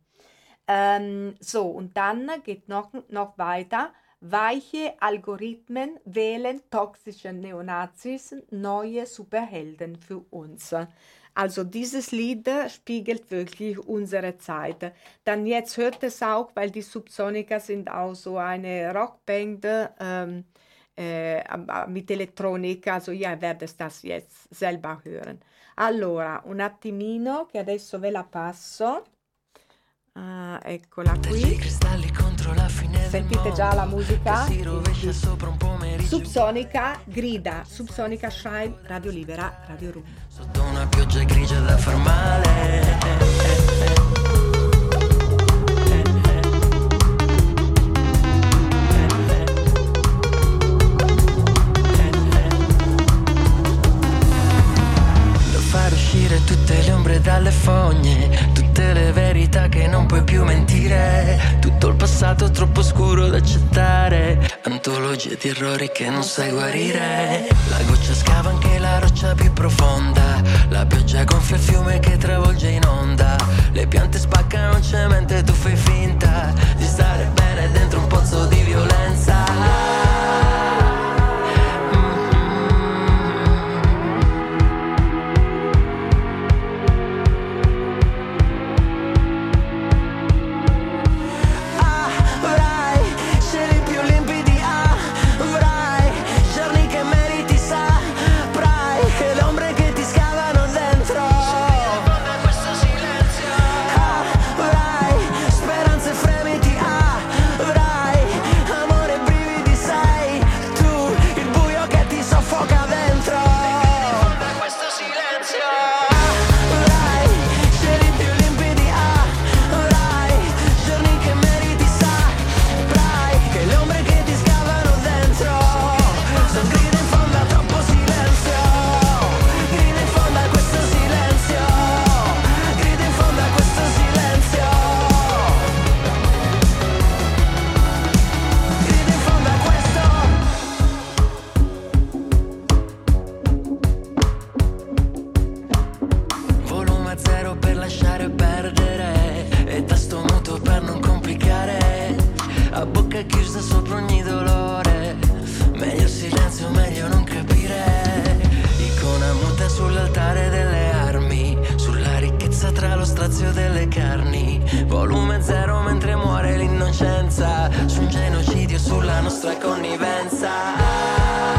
Ähm, so, und dann geht noch, noch weiter. Weiche Algorithmen wählen toxische Neonazis, neue Superhelden für uns. Also dieses Lied spiegelt wirklich unsere Zeit. Dann jetzt hört es auch, weil die Subsonica sind auch so eine Rockband ähm, äh, mit Elektronik, also ihr werdet das jetzt selber hören. Allora, un attimino che adesso ve la passo. Ah, eccola qui. Sentite già la musica? Subsonica grida, Subsonica Shine, Radio Libera, Radio Room. Sotto una pioggia grigia da far male. Far uscire tutte le ombre dalle fogne, tutte le verità che non puoi più mentire, tutto il passato troppo scuro da accettare, antologie di errori che non sai guarire. La goccia scava anche la roccia più profonda, la pioggia gonfia il fiume che travolge in onda, le piante spaccano il cemento e tu fai finta di stare bene dentro un pozzo di violenza. Delle carni, volume zero mentre muore l'innocenza, su un genocidio sulla nostra connivenza.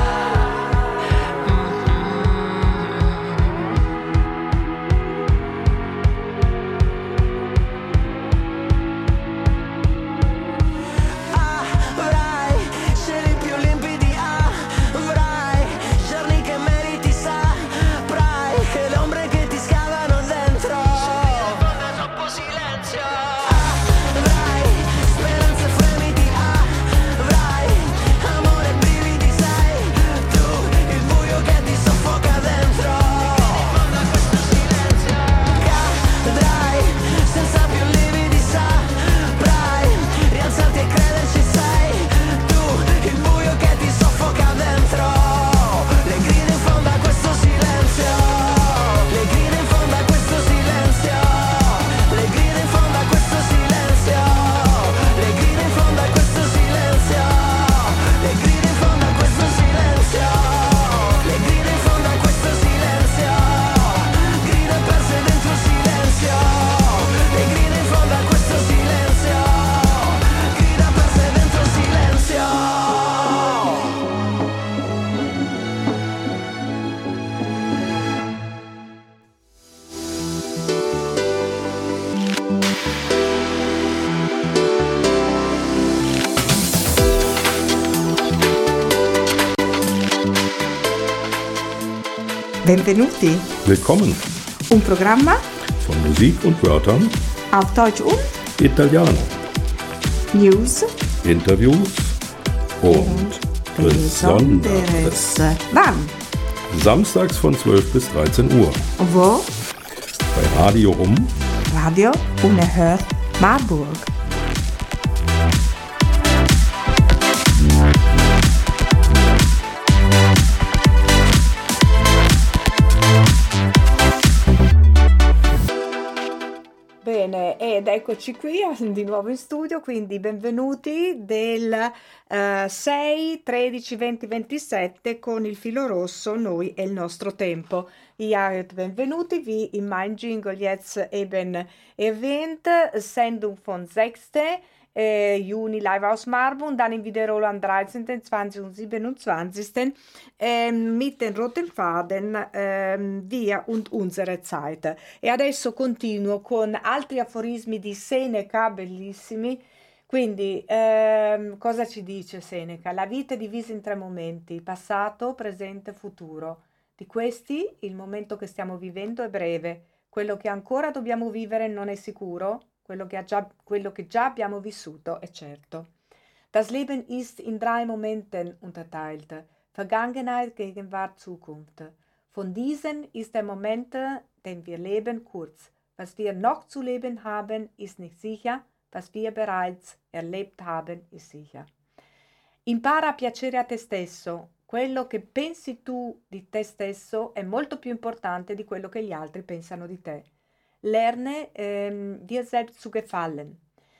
Benvenuti. Willkommen. Un programma von Musik und Wörtern auf Deutsch und Italiano. News, Interviews und Besonderes. Wann? Samstags von zwölf bis dreizehn Uhr. Wo? Bei Radio Rum. Radio Unerhört Marburg. Bene, ed eccoci qui di nuovo in studio, quindi benvenuti del uh, sei, tredici, venti, ventisette con il filo rosso, noi e il nostro tempo. Ihr benvenuti, wie in mein Jingle jetzt eben erwähnt, Sendung von sechste äh, Juni live aus Marburg und dann in Wiederhole am dreizehnten, zwanzigsten und siebenundzwanzigsten Ähm, mit den roten Faden ähm, Via und unsere Zeit. E adesso continuo con altri aforismi di Seneca, bellissimi. Quindi, ehm, cosa ci dice Seneca? La vita è divisa in tre momenti, passato, presente, futuro. Di questi, il momento che stiamo vivendo è breve, quello che ancora dobbiamo vivere non è sicuro, quello che, già, quello che già abbiamo vissuto è certo. Das Leben ist in drei Momenten unterteilt, Vergangenheit, Gegenwart, Zukunft. Von diesen ist der Moment, den wir leben, kurz. Was wir noch zu leben haben, ist nicht sicher, was wir bereits erlebt haben, ist sicher. Impara a piacere a te stesso. Quello che pensi tu di te stesso è molto più importante di quello che gli altri pensano di te. Lerne ähm, dir selbst zu gefallen.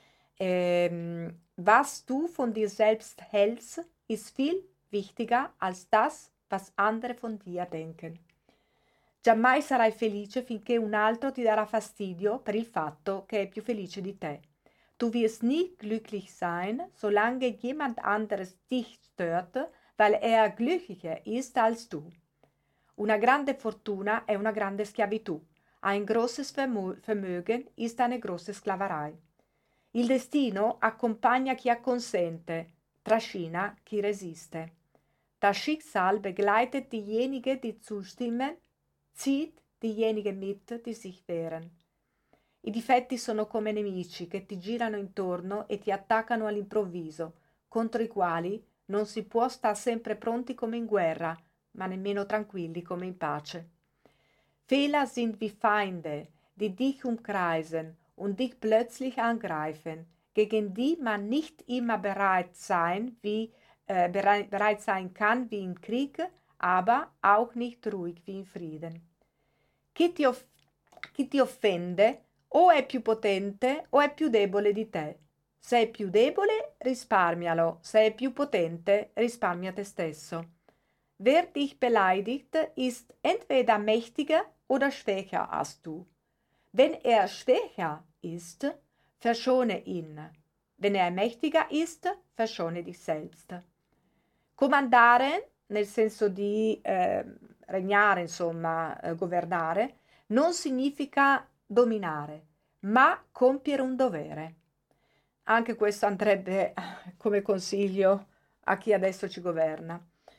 Ähm, was du von dir selbst hältst, ist viel wichtiger als das, was andere von dir denken. Giammai sarai felice finché un altro ti darà fastidio per il fatto che è più felice di te. Du wirst nie glücklich sein, solange jemand anderes dich stört, weil er glücklicher ist als du. Una grande fortuna è una grande schiavitù. Ein großes Vermögen ist eine große Sklaverei. Il destino accompagna chi acconsente, trascina chi resiste. Das Schicksal begleitet diejenigen, die zustimmen, zieht diejenigen mit, die sich wehren. I difetti sono come nemici che ti girano intorno e ti attaccano all'improvviso, contro i quali non si può star sempre pronti come in guerra, ma nemmeno tranquilli come in pace. Fehler sind wie Feinde, die dich umkreisen und dich plötzlich angreifen, gegen die man nicht immer bereit sein, wie, äh, bereit, bereit sein kann wie im Krieg, aber auch nicht ruhig wie in Frieden. Chi ti, off- chi ti offende o è più potente o è più debole di te. Se è più debole, risparmialo. Se è più potente, risparmia te stesso. Wer dich beleidigt, ist entweder mächtiger oder schwächer als du. Wenn er schwächer ist, verschone ihn. Wenn er mächtiger ist, verschone dich selbst. Comandare, nel senso di eh, regnare, insomma, eh, governare, non significa dominare, ma compiere un dovere. Anche questo andrebbe come consiglio a chi adesso ci governa.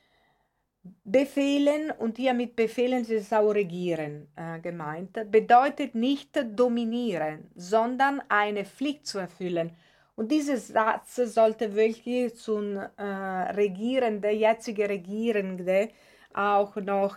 Befehlen, und hier mit Befehlen ist auch regieren äh, gemeint, bedeutet nicht dominieren, sondern eine Pflicht zu erfüllen. Und dieser Satz sollte wirklich zum äh, Regierende, jetzige Regierende auch noch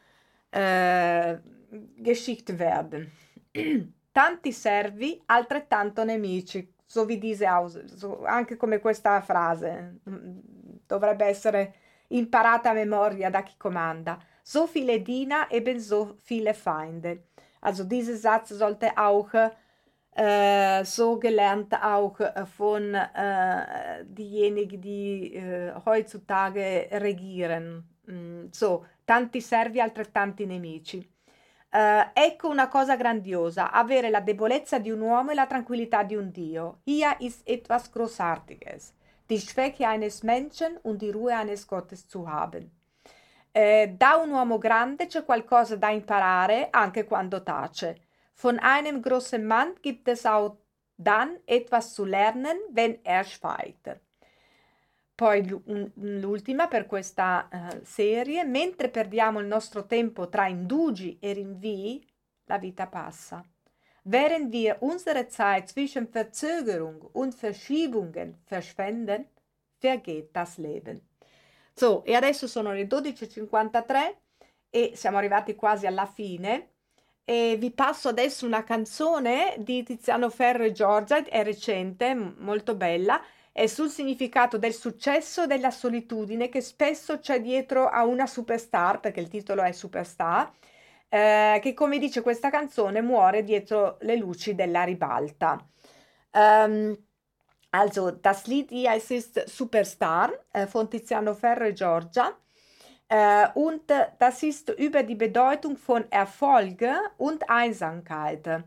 äh, geschickt werden. Tanti servi, altrettanto nemici. So wie diese Aus- so, anche come questa frase dovrebbe essere imparata a memoria da chi comanda. So viele Diener, ebenso viele Feinde. Also dieser Satz sollte auch äh, so gelernt auch von äh, diejenigen, die äh, heutzutage regieren. Mm, so, tanti servi, altrettanti nemici. Uh, ecco una cosa grandiosa, avere la debolezza di un uomo e la tranquillità di un Dio. Hier ist etwas Großartiges. Die Schwäche eines Menschen und die Ruhe eines Gottes zu haben. Uh, da un uomo grande c'è qualcosa da imparare anche quando tace. Von einem großen Mann gibt es auch dann etwas zu lernen, wenn er schweigt. Poi l'ultima per questa uh, serie, mentre perdiamo il nostro tempo tra indugi e rinvii, la vita passa. Während wir unsere Zeit zwischen Verzögerung und Verschiebungen verschwenden, vergeht das Leben. So, e adesso sono le dodici e cinquantatré e siamo arrivati quasi alla fine e vi passo adesso una canzone di Tiziano Ferro e Giorgia, è recente, molto bella, è sul significato del successo e della solitudine che spesso c'è dietro a una superstar, perché il titolo è Superstar, eh, che come dice questa canzone muore dietro le luci della ribalta. Um, also, das Lied hier es ist Superstar äh, von Tiziano Ferro e Giorgia äh, und das ist über die Bedeutung von Erfolg und Einsamkeit.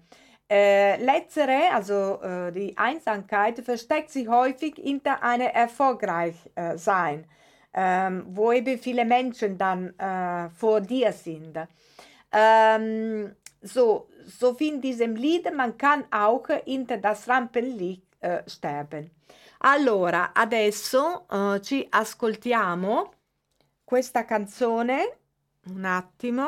Äh, letztere, also äh, die Einsamkeit, versteckt sich häufig hinter einer erfolgreich äh, sein, ähm, wo eben viele Menschen dann äh, vor dir sind. Ähm, so, so wie in diesem Lied, man kann auch hinter das Rampenlicht äh, sterben. Allora, adesso uh, ci ascoltiamo questa canzone, un attimo,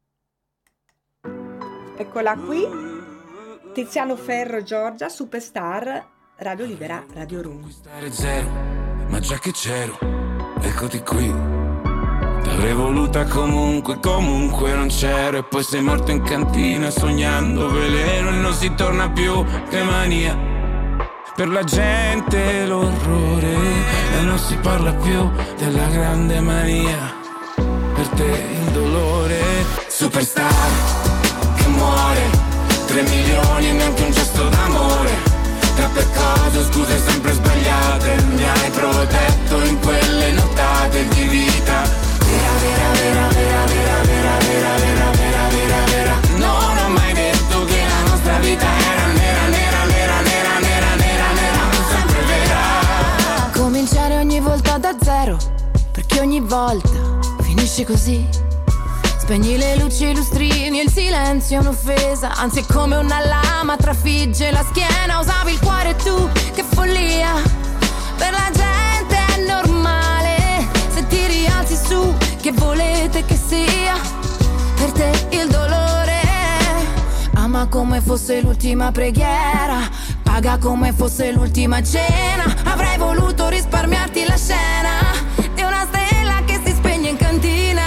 eccola qui, Tiziano Ferro, Giorgia, Superstar, Radio Libera, Radio Room. Stare zero, ma già che c'ero, eccoti qui. T'avrei voluta comunque, comunque non c'ero. E poi sei morto in cantina sognando veleno e non si torna più, che mania. Per la gente l'orrore e non si parla più della grande mania. Per te il dolore. Superstar che muore, tre milioni e neanche un gesto d'amore. Troppe cose, scuse sempre sbagliate. Mi hai protetto in quelle nottate di vita. Vera, vera, vera, vera, vera, vera, vera, vera, vera, vera, vera. Non ho mai detto che la nostra vita era nera, nera, nera, nera, nera, nera, nera, sempre vera. Cominciare ogni volta da zero, perché ogni volta finisce così. Spegni le luci, i lustrini, il silenzio è un'offesa. Anzi è come una lama, trafigge la schiena. Usavi il cuore tu, che follia. Per la gente è normale, se ti rialzi su, che volete che sia. Per te il dolore ama come fosse l'ultima preghiera, paga come fosse l'ultima cena. Avrei voluto risparmiarti la scena di una stella che si spegne in cantina.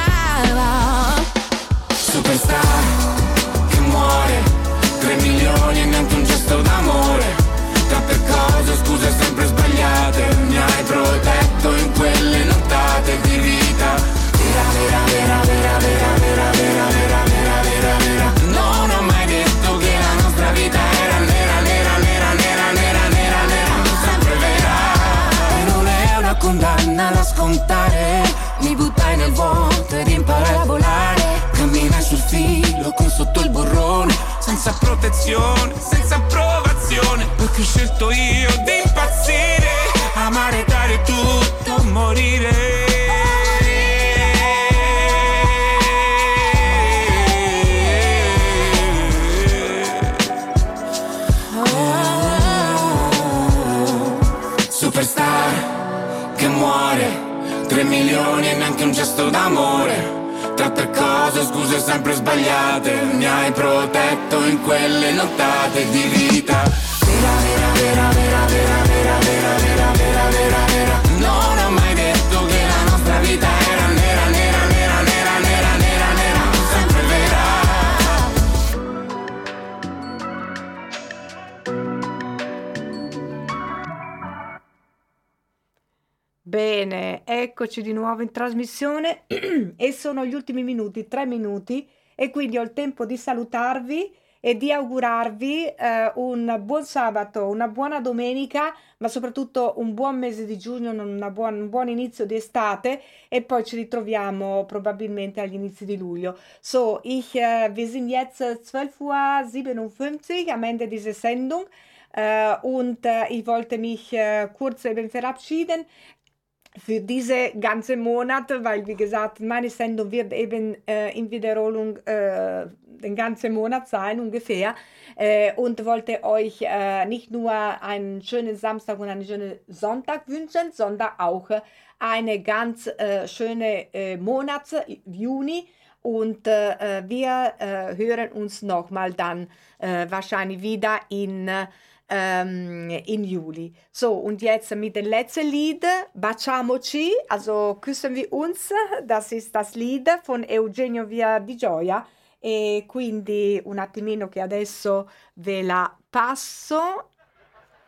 Superstar che muore, tre milioni e neanche un gesto d'amore. Troppe cose, scuse sempre sbagliate. Mi hai protetto in quelle nottate di vita. Vera, vera, vera, vera, vera, vera, vera, vera, vera, vera, vera. Non ho mai detto che la nostra vita era nera, nera, nera, nera, nera, nera, nera, sempre vera. E non è una condanna da scontare. Mi buttai nel vuoto ed imparai a volare. Camminai sul filo con sotto il burrone, senza protezione, senza approvazione. Perché ho scelto io di impazzire, amare, dare tutto, morire. Superstar che muore, tre milioni e neanche un gesto d'amore. Troppe cose, scuse sempre sbagliate. Mi hai protetto in quelle nottate di vita. Vera, vera, vera, vera, vera, vera, vera, vera, vera, vera, vera. Non ho mai detto che la nostra vita era nera, nera, nera, nera, nera, nera, nera, sempre vera. Bene, eccoci di nuovo in trasmissione e sono gli ultimi minuti, tre minuti, e quindi ho il tempo di salutarvi e di augurarvi eh, un buon sabato, una buona domenica, ma soprattutto un buon mese di giugno, una buon, un buon inizio di estate, e poi ci ritroviamo probabilmente agli inizi di luglio. So, ich, äh, wir sind jetzt zwölf Uhr siebenundfünfzig am Ende dieser Sendung äh, und äh, ich wollte mich äh, kurz eben verabschieden für diese ganze Monat, weil wie gesagt, meine Sendung wird eben äh, in Wiederholung äh, den ganzen Monat sein ungefähr, äh, und wollte euch äh, nicht nur einen schönen Samstag und einen schönen Sonntag wünschen, sondern auch äh, eine ganz äh, schöne äh, Monat, Juni, und äh, wir äh, hören uns nochmal dann äh, wahrscheinlich wieder in Ähm, in Juli. So, und jetzt mit dem letzten Lied, Baciamoci, also küssen wir uns, das ist das Lied von Eugenio Via di Gioia, e quindi un attimino che adesso ve la passo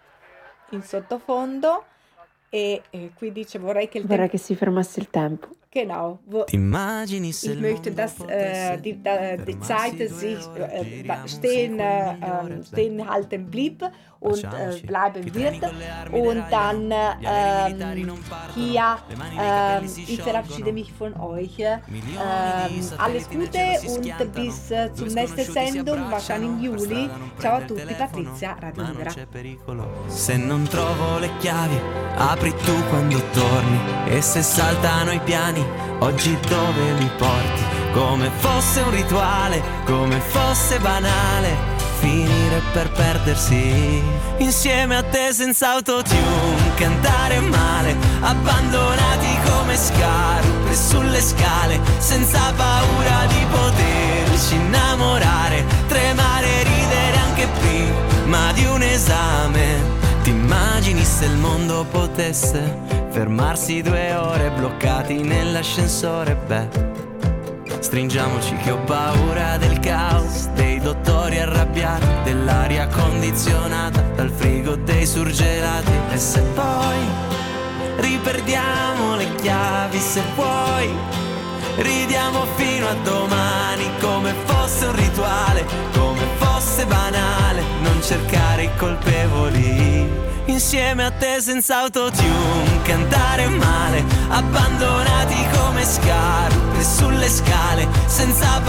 in sottofondo, e, e qui dice vorrei che il vorrei tempo... che si fermasse il tempo. Genau. Wo ich möchte, dass äh, die, äh, die Zeit sich äh, stehen, äh, stehen halten blieb und äh, bleiben wird. Und dann äh, hier, äh, ich verabschiede mich von euch. Äh, alles Gute und bis äh, zur nächsten Sendung, wahrscheinlich im Juli. Ciao a tutti, Patrizia, Radio Libera. Se non trovo le chiavi, apri tu quando torni. E se saltano i piani, oggi dove mi porti? Come fosse un rituale, come fosse banale, finire per perdersi insieme a te senza autotune, cantare male, abbandonati come scarpe sulle scale, senza paura di poterci innamorare, tremare, ridere anche prima di un esame. Ti immagini se il mondo potesse fermarsi due ore bloccati nell'ascensore? Beh, stringiamoci che ho paura del caos, dei dottori arrabbiati, dell'aria condizionata, dal frigo dei surgelati. E se poi riperdiamo le chiavi, se vuoi ridiamo fino a domani, come fosse un rituale, come fosse banale, non cercare i colpevoli. Insieme a te senza autotune, cantare male, abbandonati come scarpe sulle scale, senza